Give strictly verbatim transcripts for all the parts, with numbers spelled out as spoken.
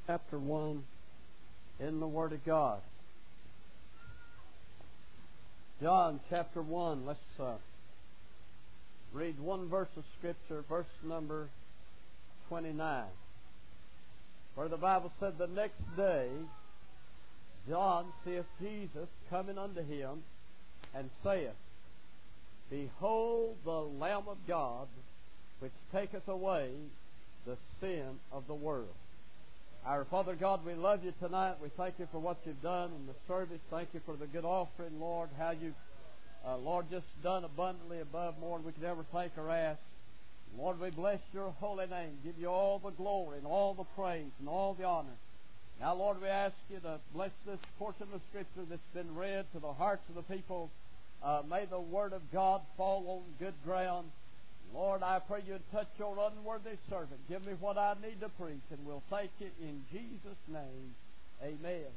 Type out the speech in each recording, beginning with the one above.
Chapter one in the Word of God. John chapter one. Let's uh, read one verse of Scripture, verse number twenty-nine. Where the Bible said, "The next day John seeth Jesus coming unto him, and saith, Behold the Lamb of God, which taketh away the sin of the world." Our Father God, we love you tonight. We thank you for what you've done in the service. Thank you for the good offering, Lord. How you've, uh, Lord, just done abundantly above more than we could ever think or ask. Lord, we bless your holy name. Give you all the glory and all the praise and all the honor. Now, Lord, we ask you to bless this portion of Scripture that's been read to the hearts of the people. Uh, may the Word of God fall on good ground. Lord, I pray you'd touch your unworthy servant. Give me what I need to preach, and we'll take it in Jesus' name. Amen.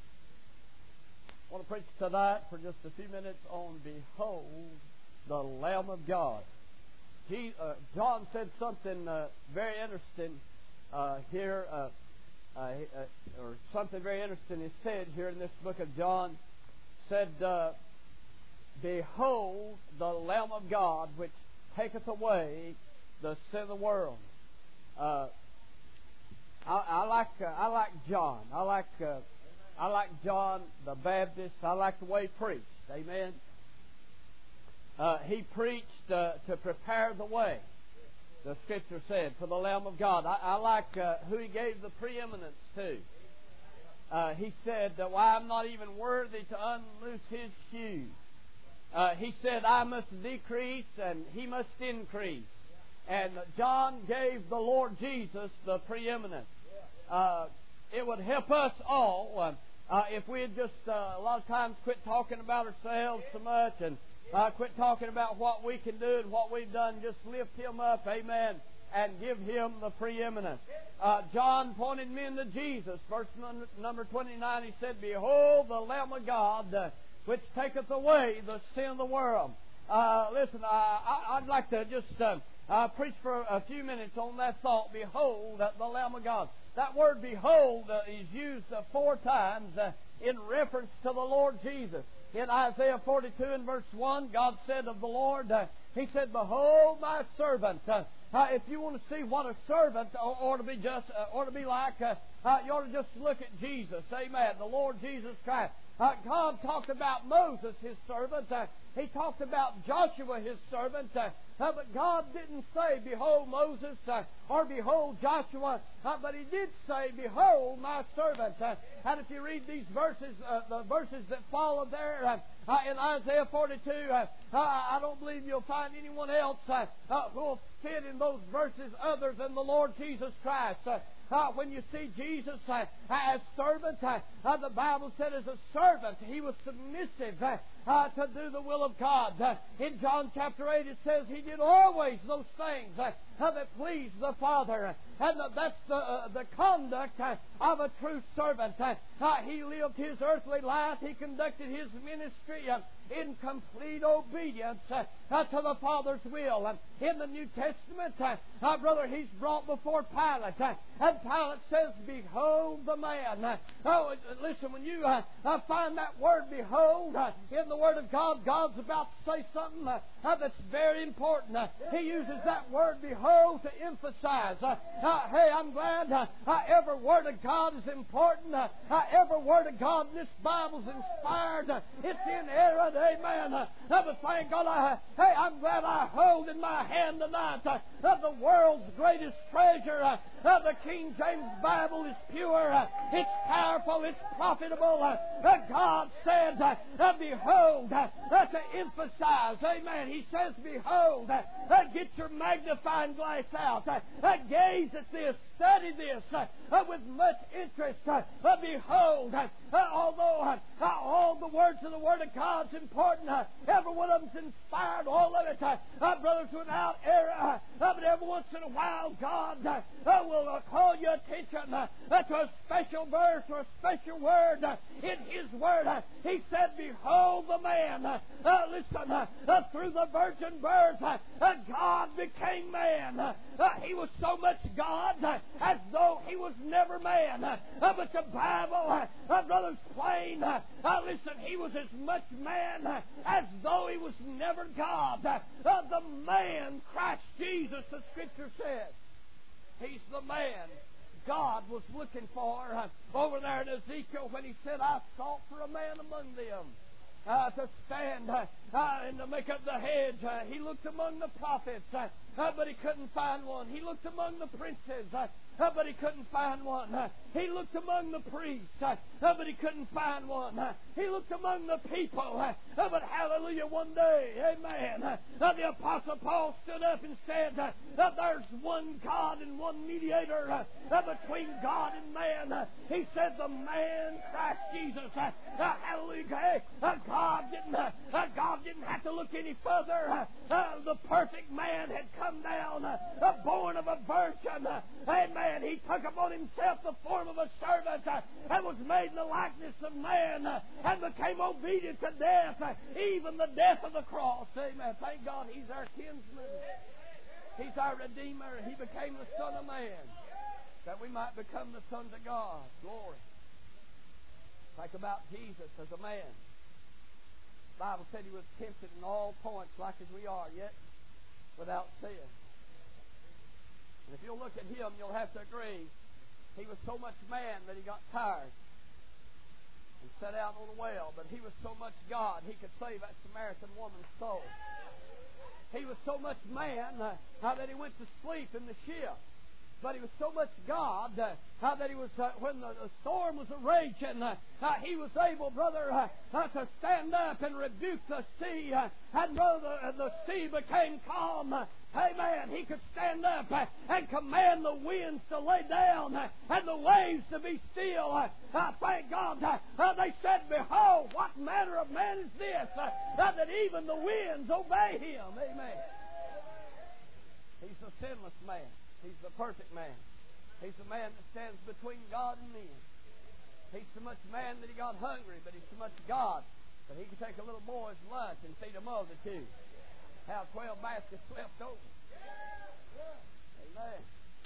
I want to preach tonight for just a few minutes on Behold the Lamb of God. He, uh, John said something uh, very interesting uh, here, uh, uh, uh, or something very interesting is said here in this book of John. Said, uh, Behold the Lamb of God, which taketh away the sin of the world. Uh, I, I like uh, I like John. I like uh, I like John the Baptist. I like the way he preached. Amen. Uh, he preached uh, to prepare the way. The Scripture said for the Lamb of God. I, I like uh, who he gave the preeminence to. Uh, he said, "Well, I'm not even worthy to unloose his shoes." Uh, he said, "I must decrease and he must increase." And John gave the Lord Jesus the preeminence. Uh, it would help us all uh, uh, if we had just uh, a lot of times quit talking about ourselves so much and uh, quit talking about what we can do and what we've done. Just lift him up, amen, and give him the preeminence. Uh, John pointed men to Jesus. Verse number twenty-nine, he said, "Behold the Lamb of God, uh, which taketh away the sin of the world." Uh, listen, uh, I, I'd like to just uh, uh, preach for a few minutes on that thought. Behold uh, the Lamb of God. That word "behold" uh, is used uh, four times uh, in reference to the Lord Jesus. In Isaiah forty-two and verse one, God said of the Lord, uh, He said, "Behold my servant." Uh, uh, if you want to see what a servant ought to be just, uh, ought to be like, uh, uh, you ought to just look at Jesus. Amen. The Lord Jesus Christ. Uh, God talked about Moses, His servant. Uh, he talked about Joshua, His servant. Uh, uh, but God didn't say, "Behold Moses," uh, or "Behold Joshua," uh, but He did say, "Behold my servant." Uh, and if you read these verses, uh, the verses that follow there uh, uh, in Isaiah forty-two, uh, uh, I don't believe you'll find anyone else uh, uh, who will fit in those verses other than the Lord Jesus Christ. Uh, Uh, when you see Jesus uh, as servant, uh, uh, the Bible said as a servant He was submissive uh, uh, to do the will of God. Uh, in John chapter eight it says He did always those things uh, uh, that pleased the Father. And uh, that's the, uh, the conduct uh, of a true servant. Uh, uh, he lived His earthly life. He conducted His ministry uh, in complete obedience uh, uh, to the Father's will. Uh, in the New Testament, uh, uh, brother, He's brought before Pilate. Uh, and Pilate says, "Behold the man." Uh, oh, listen, when you uh, uh, find that word "behold" uh, in the Word of God, God's about to say something uh, uh, that's very important. Uh, he uses that word "behold" to emphasize. Uh, uh, hey, I'm glad uh, uh, every Word of God is important. Uh, uh, every Word of God in this Bible is inspired. Uh, it's inerrant. Amen. Uh, uh, but thank God, I, uh, hey, I'm glad I hold in my hand tonight uh, uh, the world's greatest treasure. Uh, uh, the King James Bible is pure. Uh, it's powerful. It's profitable. Uh, uh, God said, uh, uh, "Behold," uh, uh, to emphasize. Amen. He says, "Behold." Uh, uh, get your magnifying glass out. Uh, uh, gaze at this. Study this uh, uh, with much interest. Uh, uh, behold. Uh, uh, although uh, uh, all the words of the Word of God to important. Uh, every one of them's inspired, all of it. Uh, uh, brothers, without error. Uh, uh, but every once in a while, God uh, uh, will uh, call your attention uh, uh, to a special verse or a special word uh, in His Word. Uh, he said, behold the man. Uh, uh, listen, uh, uh, through the virgin birth, uh, uh, God became man. Uh, uh, he was so much God uh, as though He was never man. Uh, uh, but the Bible, uh, uh, brothers, plain. Uh, uh, listen, He was as much man uh, as though He was never God. Uh, uh, the man, Christ Jesus, the Scripture says. He's the man God was looking for uh, over there in Ezekiel when He said, I sought for a man among them uh, to stand uh, uh, and to make up the hedge. Uh, he looked among the prophets, uh, uh, but He couldn't find one. He looked among the princes, uh, uh, but He couldn't find one. Uh, he looked among the priests, uh, uh, but He couldn't find one. Uh, he looked among the people, uh, uh, but hallelujah, one day, amen, uh, uh, the Apostle Paul stood up and said, uh, uh, there's one God and one mediator uh, uh, between God and man. Uh, he said, the man, Christ Jesus. Uh, uh, hallelujah. Uh, God didn't. Uh, uh, God didn't have to look any further. Uh, uh, the perfect man had come down, uh, uh, born of a virgin. Uh, amen. He took upon Himself the form of a servant uh, and was made in the likeness of man uh, and became obedient to death, uh, even the death of the cross. Amen. Thank God He's our kinsman. He's our Redeemer. He became the Son of Man that we might become the sons of God. Glory. Think about Jesus as a man. The Bible said He was tempted in all points like as we are, yet without sin. And if you'll look at Him, you'll have to agree He was so much man that He got tired and set out on a well. But He was so much God, He could save that Samaritan woman's soul. He was so much man uh, that He went to sleep in the ship. But He was so much God uh, uh, that He was, uh, when the, the storm was raging, uh, uh, He was able, brother, uh, uh, to stand up and rebuke the sea. Uh, and brother, uh, the sea became calm. Uh, Amen. He could stand up uh, and command the winds to lay down uh, and the waves to be still. Uh, uh, thank God. Uh, uh, they said, behold, what manner of man is this, uh, uh, that even the winds obey Him. Amen. He's the sinless man. He's the perfect man. He's the man that stands between God and men. He's so much man that He got hungry, but He's so much God that He could take a little boy's lunch and feed a multitude. Have twelve baskets left over. Amen.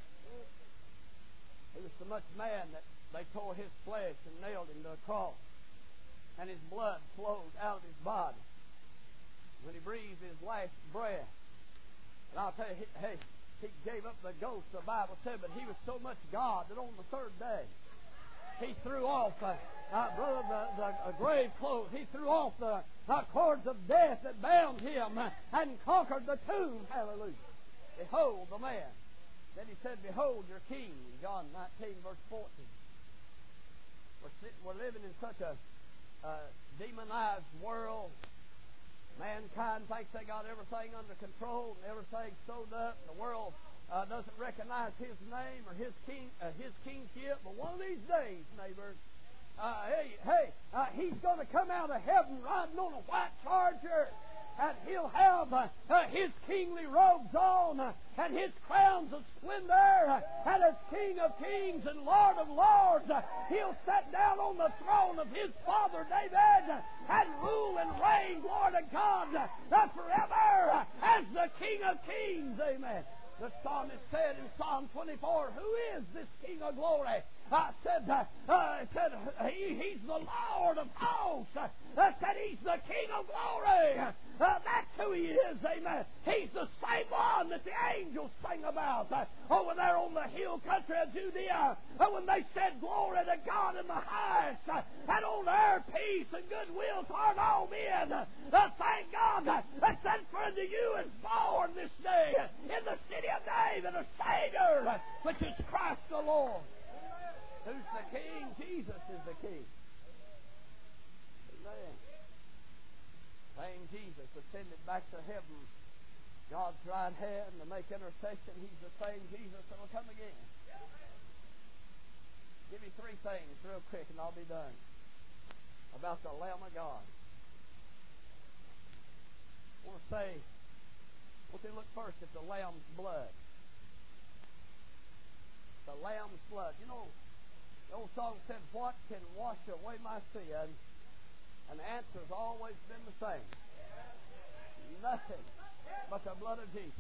He was so much man that they tore His flesh and nailed Him to a cross. And His blood flowed out of His body when He breathed His last breath. And I'll tell you, hey, He gave up the ghost, the Bible said, but He was so much God that on the third day He threw off, uh, uh, brother, the, the uh, grave clothes. He threw off the uh, cords of death that bound Him uh, and conquered the tomb. Hallelujah. Behold the man. Then He said, behold your King. John nineteen, verse fourteen. We're, sitting, we're living in such a uh, demonized world. Mankind thinks they got everything under control and everything sewed up. The world uh, doesn't recognize His name or His king, uh, His kingship. But one of these days, neighbors, uh, hey, hey, uh, He's going to come out of heaven riding on a white charger, and He'll have uh, uh, His kingly robes on uh, and His crowns of splendor, uh, and as King of kings and Lord of lords, uh, He'll sit down on the throne of His father David uh, and rule and reign, glory to God, uh, forever uh, as the King of kings. Amen. The psalmist said in Psalm twenty-four, who is this King of glory? I said, uh, uh, said he, He's the Lord of hosts. Uh, said He's the King of glory. Uh, that's who He is, amen. He's the same one that the angels sang about uh, over there on the hill country of Judea uh, when they said, glory to God in the highest, uh, and on earth peace and goodwill toward all men. Uh, thank God uh, that said, for unto you is born this day uh, in the city of David a Savior, uh, which is Christ the Lord. Who's the King? Jesus is the King. Amen. Same Jesus ascended back to heaven, God's right hand, to make intercession. He's the same Jesus that will come again. Give me three things real quick and I'll be done about the Lamb of God. say, won't they look first at the lamb's blood? The lamb's blood. You know, the old song said, what can wash away my sin? And the answer's always been the same. Nothing but the blood of Jesus.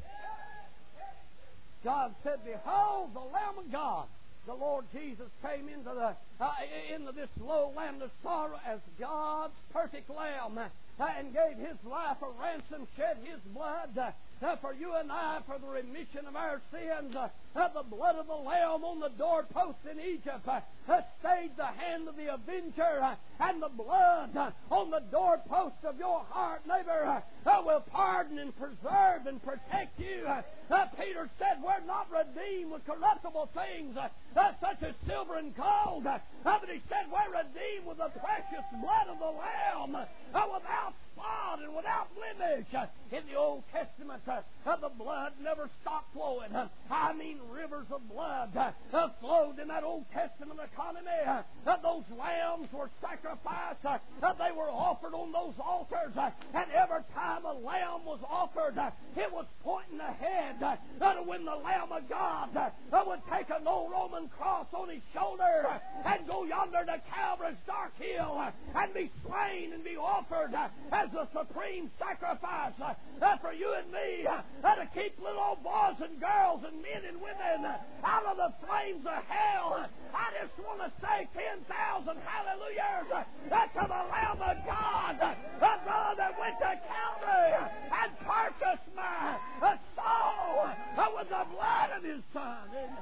God said, behold, the Lamb of God. The Lord Jesus came into the uh, into this low land of sorrow as God's perfect Lamb, uh, and gave His life a ransom, shed His blood uh, uh, for you and I, for the remission of our sins. Uh, uh, the blood of the Lamb on the doorpost in Egypt uh, uh, stayed the hand of the avenger, uh, and the blood uh, on the doorpost of your heart, neighbor, uh, uh, will pardon and preserve and protect you. Uh, uh, Peter said, we're not redeemed with corruptible things, uh, uh, such as silver and gold, uh, uh, but he said, we're redeemed with the precious blood of the Lamb, uh, without spot and without blemish. Uh, in the Old Testament, uh, uh, the blood never stopped flowing. Uh, I mean, rivers of blood uh, uh, flowed in that Old Testament economy. Uh, uh, those lambs were sacrificed. Uh, uh, they were offered on those altars. Uh, and every time a lamb was offered, uh, it was pointing ahead uh, uh, when the Lamb of God uh, uh, would take an old Roman cross on his shoulder uh, and go yonder to Calvary's dark hill uh, and be slain and be offered uh, as a supreme sacrifice uh, uh, for you and me uh, uh, to keep little old boys and girls and men and women uh, out of the flames of hell. Uh, I just want to say ten thousand hallelujahs uh, uh, to the Lamb of God, uh, uh, brother, that went to Calvary uh, and purchased my uh, soul uh, with the blood of His Son. Amen.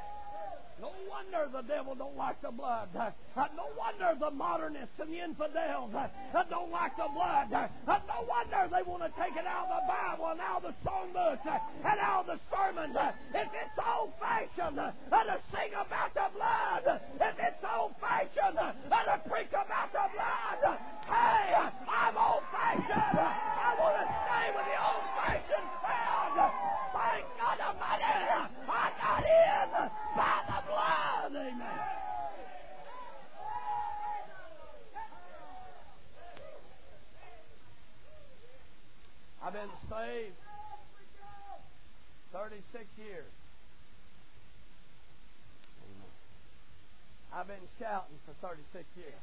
No wonder the devil don't like the blood. Uh, no wonder the modernists and the infidels uh, don't like the blood. Uh, no wonder they want to take it out of the Bible and out of the songbooks uh, and out of the sermons. Uh, if it's old-fashioned uh, to sing about the blood, if it's old-fashioned uh, to preach about the blood, uh, hey, I'm old-fashioned. I want to stay with the old-fashioned crowd. Thank God Almighty, I got in by the blood. Amen. I've been saved thirty-six years. Amen. I've been shouting for thirty-six years.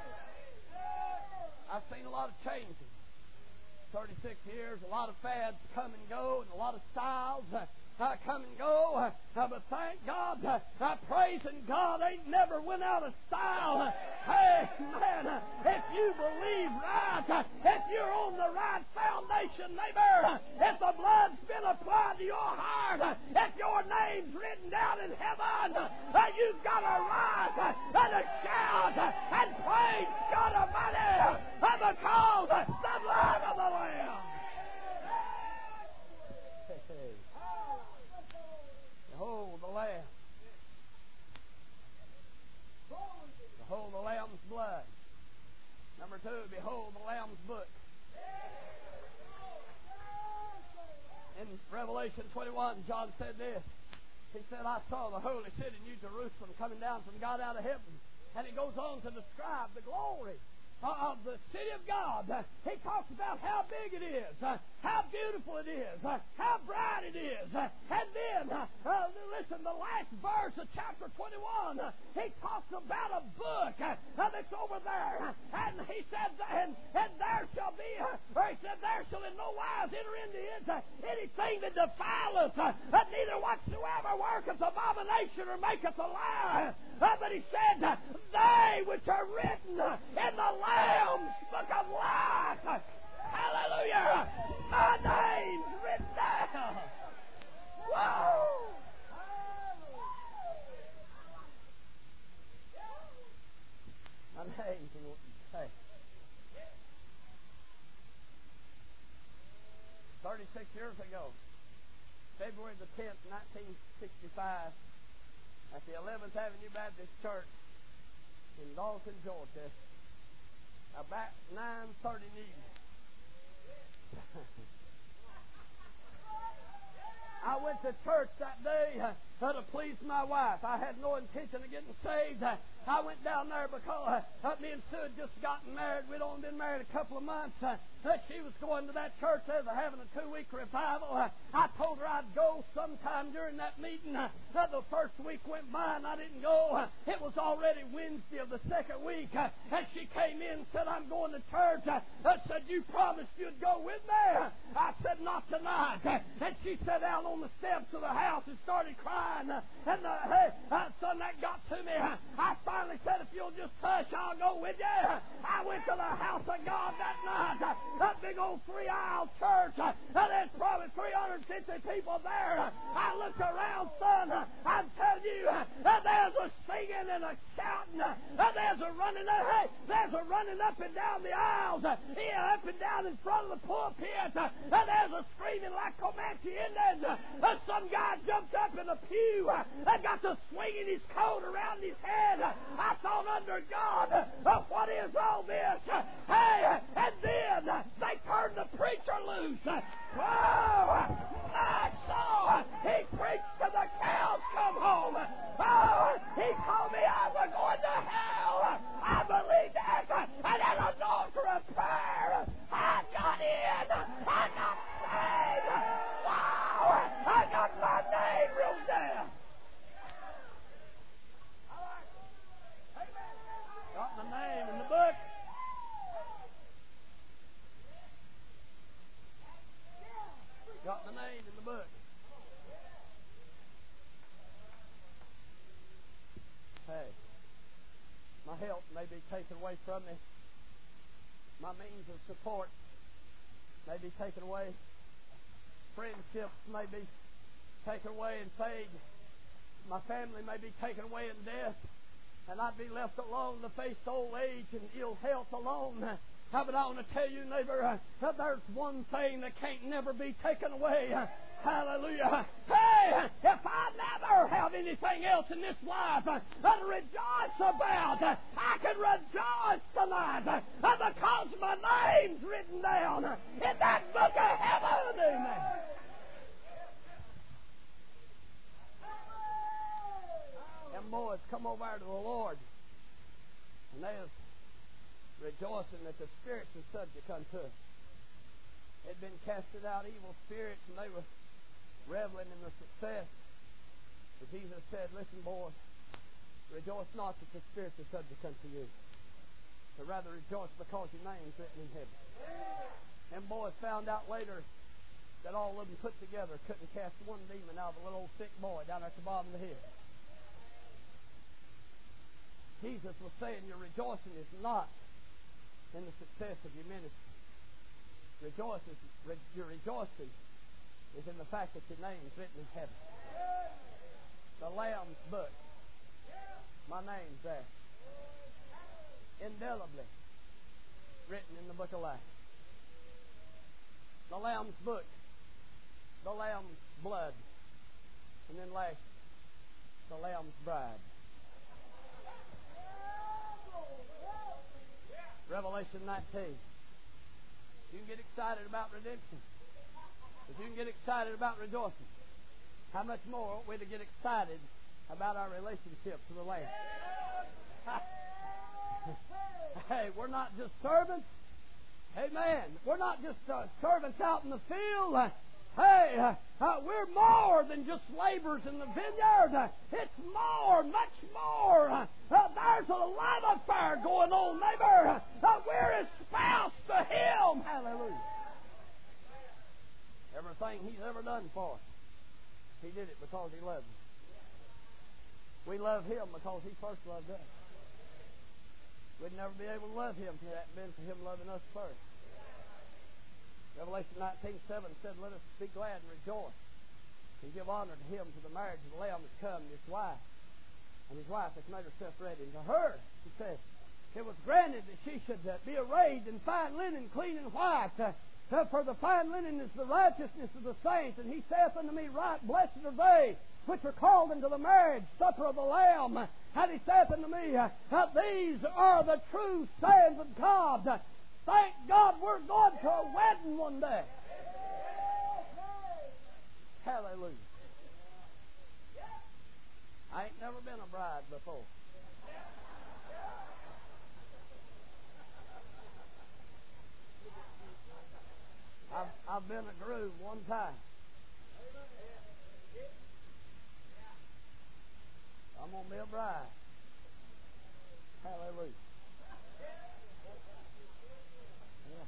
I've seen a lot of changes. thirty-six years, a lot of fads come and go, and a lot of styles uh, uh, come and go. Uh, uh, but thank God, uh, uh, praising God ain't never went out of style. Uh, hey, man, uh, if you believe right, uh, if you're on the right foundation, neighbor, uh, if the blood's been applied to your heart, uh, if your name's written down in heaven, uh, uh, you've got a right uh, uh, to shout uh, and praise God Almighty uh, because uh, the blood of the Lamb. Hey. Behold the Lamb. Behold the Lamb's blood. Number two, behold the Lamb's book. In Revelation twenty-one, John said this. He said, I saw the holy city, New Jerusalem, coming down from God out of heaven. And he goes on to describe the glory Uh, of the city of God. Uh, he talks about how big it is, uh, how beautiful it is, uh, how bright it is. Uh, and then, uh, uh, listen, the last verse of chapter twenty-one, uh, he talks about a book uh, uh, that's over there. Uh, and he said, and, and there shall be, uh, or he said, there shall in no wise enter into it uh, anything that defileth, uh, uh, neither whatsoever worketh abomination or maketh a lie. Uh, but he said, uh, they which are written uh, in the Lamb's book of life. Hallelujah. My name's written down. Whoa. My name's hey. Thirty-six years ago, February the tenth, nineteen sixty-five, at the eleventh Avenue Baptist Church in Dalton, Georgia, about nine thirty noon. I went to church that day uh, to please my wife. I had no intention of getting saved. Uh, I went down there because uh, me and Sue had just gotten married. We'd only been married a couple of months. Uh, she was going to that church. They were having a two-week revival. Uh, I told her I'd go sometime during that meeting. Uh, the first week went by and I didn't go. Uh, it was already Wednesday of the second week. Uh, and she came in and said, I'm going to church. Uh, I said, you promised you'd go with me. Uh, I said, not tonight. Uh, and she sat down on the steps of the house and started crying. Uh, and uh, hey, uh, son, that got to me. Uh, I finally said, if you'll just hush, I'll go with you. Uh, I went to the house of God that night. Uh, that big old three-aisle church. Uh, there's probably three hundred fifty people there. Uh, I looked around, son. Uh, I'm telling you, uh, there's a singing and a shouting. Uh, there's a running up. Hey, there's a running up and down the aisles. Uh, yeah, up and down in front of the pulpit. Uh, there's a screaming like Comanche Indians. Uh, some guy jumped up in the pew uh, and got to swinging his coat around his head. Uh, I thought, under God, uh, what is all this? Uh, hey, and then uh, they turned the preacher loose. Uh, oh, my soul, he preached till the cows come home. Oh, he told me I was going to hell. I believed that. And at an altar of prayer, I got in. I got saved. Wow, I got my name wrote down. Got my name in the book. Got my name in the book. Hey, my health may be taken away from me. My means of support may be taken away. Friendships may be taken away and fade. My family may be taken away in death. And I'd be left alone to face old age and ill health alone. How about I want to tell you, neighbor, uh, that there's one thing that can't never be taken away. Uh, hallelujah. Hey, if I never have anything else in this life uh, to rejoice about, uh, I can rejoice tonight uh, because my name's written down uh, in that book of heaven. Amen. Them boys come over to the Lord, and they was rejoicing that the spirits were subject unto us. They'd been casted out evil spirits, and they were reveling in the success. But Jesus said, listen, boys, rejoice not that the spirits are subject unto you, but rather rejoice because your name's written in heaven. Them boys found out later that all of them put together couldn't cast one demon out of a little old sick boy down at the bottom of the hill. Jesus was saying your rejoicing is not in the success of your ministry. Rejoice is, re, your rejoicing is in the fact that your name is written in heaven. The Lamb's book. My name's there. Indelibly written in the book of life. The Lamb's book. The Lamb's blood. And then last, the Lamb's bride. Revelation nineteen. You can get excited about redemption. If you can get excited about rejoicing, how much more ought we to get excited about our relationship to the Lamb? Hey, we're not just servants. Amen. We're not just uh, servants out in the field. Uh, hey, uh, uh, we're more than just laborers in the vineyard. Uh, it's more, much more. Uh, uh, there's a love affair going on, neighbor. Uh, we're espoused to Him. Hallelujah. Everything He's ever done for us, He did it because He loved us. We love Him because He first loved us. We'd never be able to love Him if it hadn't been for Him loving us first. Revelation nineteen seven said, let us be glad and rejoice and give honor to Him, to the marriage of the Lamb that's come, and His wife. And His wife has made herself ready. And to her, He said, it was granted that she should uh, be arrayed in fine linen, clean and white. Uh, uh, for the fine linen is the righteousness of the saints. And He saith unto me, right, blessed are they which are called into the marriage supper of the Lamb. And He saith unto me, uh, these are the true sayings of God. Uh, thank God we're going to a wedding one day. Hallelujah. I ain't never been a bride before. I've, I've been a groom one time. I'm going to be a bride. Hallelujah. Yeah.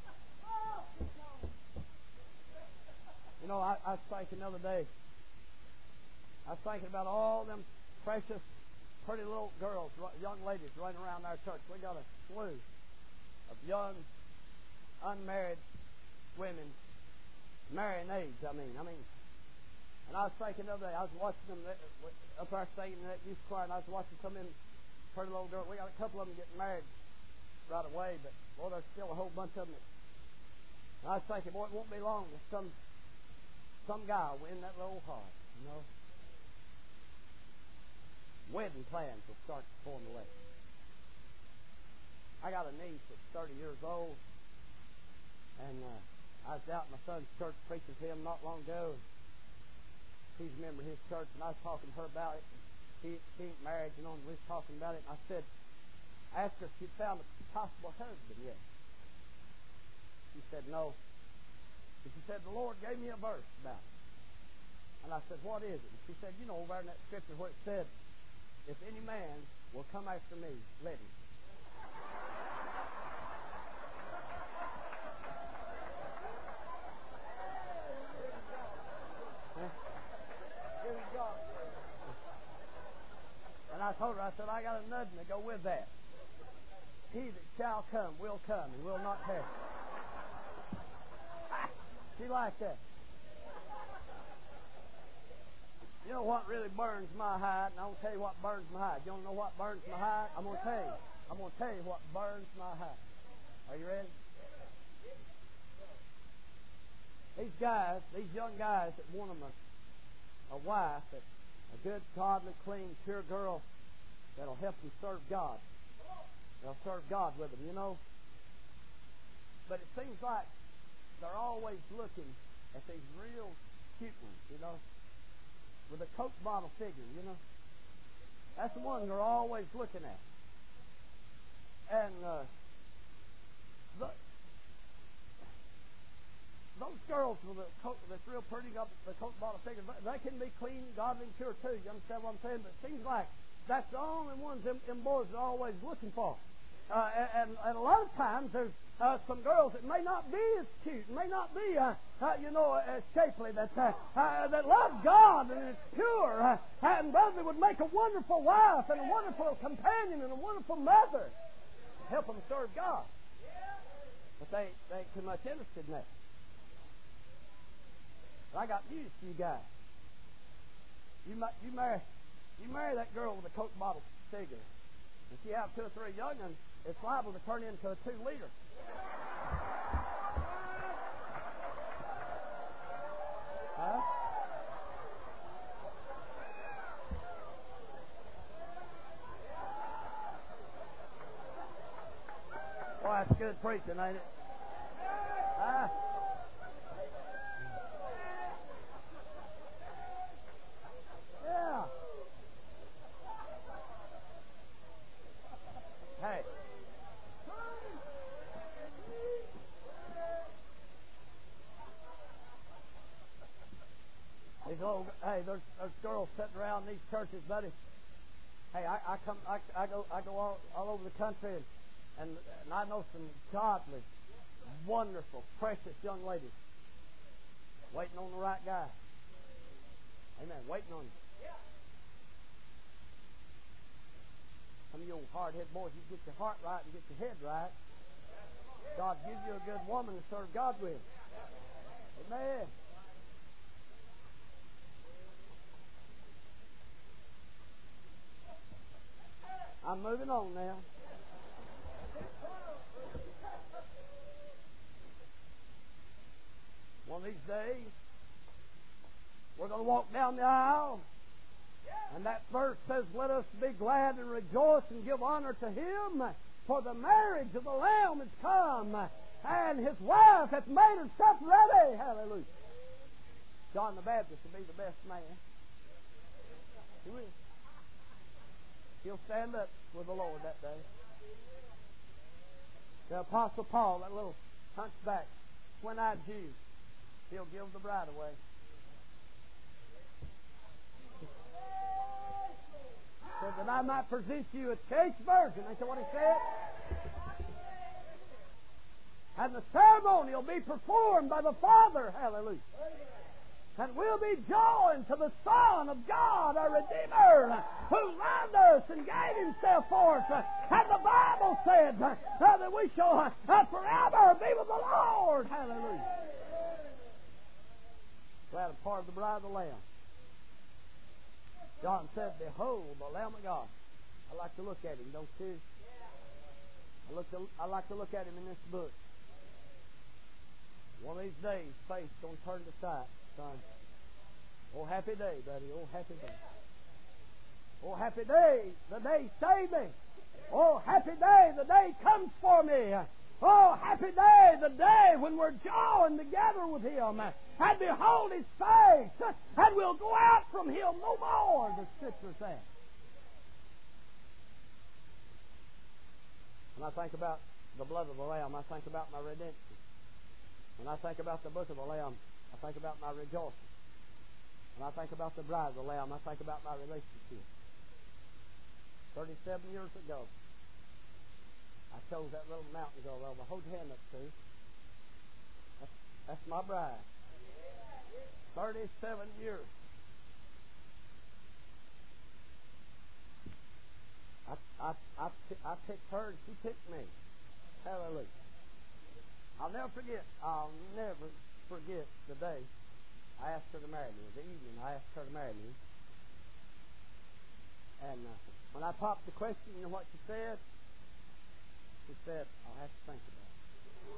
You know, I, I was thinking the other day, I was thinking about all them precious, pretty little girls, young ladies running around our church. We got a slew of young, unmarried women, marrying age, I mean. I mean, and I was thinking the other day, I was watching them up there singing in that youth choir, and I was watching some of them pretty little girls. We got a couple of them getting married right away, but, boy, there's still a whole bunch of them. And I was thinking, boy, it won't be long till some, some guy will win that little heart, you know. Wedding plans will start to form away. I got a niece that's thirty years old, and uh, I was out at my son's church preaching to him not long ago. He's a member of his church, and I was talking to her about it. She, she ain't married, you know, and we was talking about it, and I said, I asked her if she'd found a possible husband yet. She said, no. And she said, the Lord gave me a verse about it. And I said, what is it? And she said, you know, over in that scripture where it said, if any man will come after me, let him. And I told her, I said, I got a nudging to go with that. He that shall come will come and will not tarry. She liked that. You know what really burns my hide? And I'm going to tell you what burns my hide. You don't know what burns my hide? I'm going to tell you. I'm going to tell you what burns my hide. Are you ready? These guys, these young guys that want them a, a wife, that a good, godly, clean, pure girl that'll help them serve God. They'll serve God with them, you know. But it seems like they're always looking at these real cute ones, you know, with a Coke bottle figure, you know. That's the one they're always looking at. And uh, the, those girls with the Coke that's real pretty, got the Coke bottle figure, they can be clean, godly, and pure too. You understand what I'm saying? But it seems like that's the only ones them, them boys are always looking for. Uh, and, and a lot of times there's uh, some girls that may not be as cute, may not be, uh, uh, you know, as shapely, that uh, uh, that love God and is pure, uh, and brother would make a wonderful wife and a wonderful companion and a wonderful mother, help them serve God. But they, they ain't too much interested in that. But I got news for you guys. You you marry you marry that girl with a Coke bottle figure, and she have two or three young ones, it's liable to turn into a two-liter. Huh? Boy, that's good preaching, ain't it? Huh? Yeah. Hey. These little, hey, there's, there's girls sitting around these churches, buddy. Hey, I, I come, I, I go, I go all, all over the country, and, and and I know some godly, wonderful, precious young ladies waiting on the right guy. Amen. Waiting on you. Some of you old hard-headed boys, you get your heart right and get your head right, God gives you a good woman to serve God with. Amen. I'm moving on now. One of these days, we're going to walk down the aisle, and that verse says, let us be glad and rejoice and give honor to Him, for the marriage of the Lamb is come, and His wife hath made herself ready. Hallelujah. John the Baptist will be the best man. He will. He'll stand up with the Lord that day. The Apostle Paul, that little hunchback, twin-eyed Jew, he'll give the bride away. Said that I might present you a chaste virgin. Ain't that what he said? And the ceremony will be performed by the Father. Hallelujah. And we'll be joined to the Son of God, our Redeemer, who loved us and gave Himself for us. And the Bible said uh, that we shall uh, forever be with the Lord. Hallelujah. Glad a part of the bride of the Lamb. John said, "Behold, the Lamb of God." I like to look at Him, don't you? I, look to, I like to look at Him in this book. One of these days, faith's going to turn to sight, son. Oh, happy day, buddy. Oh, happy day. Oh, happy day, the day saved me. Oh, happy day, the day comes for me. Oh, happy day, the day when we're joined together with Him and behold His face, and we'll go out from Him no more, the Scripture says. When I think about the blood of the Lamb, I think about my redemption. When I think about the book of the Lamb, I think about my rejoicing. When I think about the bride of the Lamb, I think about my relationship. Thirty-seven years ago, I chose that little mountain girl over. Hold your hand up, Sue. That's, that's my bride. Thirty-seven years. I, I, I, I picked her and she picked me. Hallelujah. I'll never forget, I'll never forget the day I asked her to marry me. The evening I asked her to marry me. And uh, when I popped the question, you know what she said? She said, "I'll have to think about it."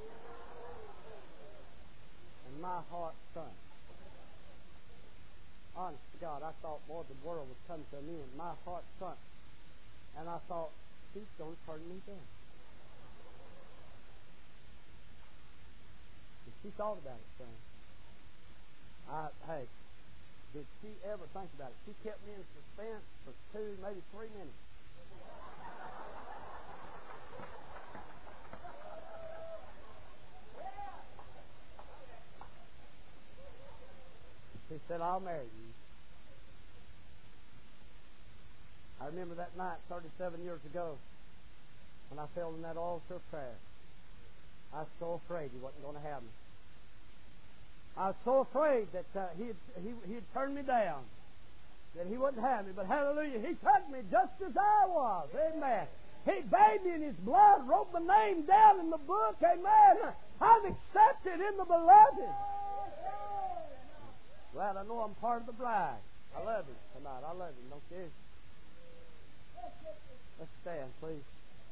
And my heart sunk. Honest to God, I thought, Lord, the world was coming to me, and my heart sunk. And I thought, she's going to turn me down. And she thought about it, son. I, hey, did she ever think about it? She kept me in suspense for two, maybe three minutes. She said, "I'll marry you." I remember that night, thirty-seven years ago, when I fell in that altar of prayer. I was so afraid He wasn't going to have me. I was so afraid that uh, he'd, he, he'd turn me down, that He wouldn't have me. But hallelujah, He took me just as I was. Amen. He bathed me in His blood, wrote my name down in the book. Amen. I'm accepted in the beloved. Glad I know I'm part of the bride. I love Him tonight. I love Him, don't you? Let's stand, please.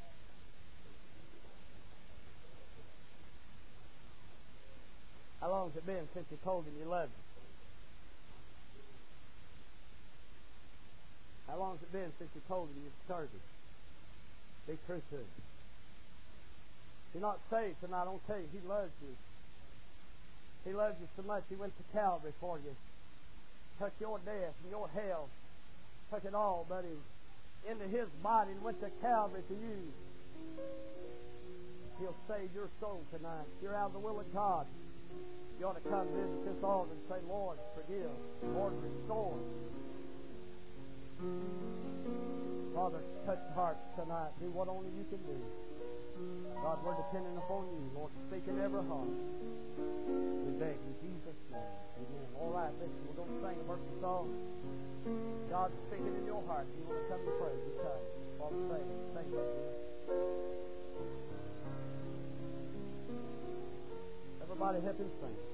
How long has it been since you told Him you loved Him? How long has it been since you told Him you served Him? Be true to Him. If you're not saved tonight, I don't tell you, He loves you. He loves you so much, He went to Calvary for you. Took your death and your hell. Took it all, buddy, into His body and went to Calvary for you. He'll save your soul tonight. If you're out of the will of God, you ought to come visit this altar and say, "Lord, forgive. Lord, restore." Father, touch hearts tonight. Do what only You can do. God, we're depending upon You, Lord, to speak in every heart. We beg in Jesus' name. Amen. All right, listen, we're going to sing a mercy song. God's speaking in your heart. You want to come to pray, you come. Father, sing it. Sing it. Everybody help Him sing.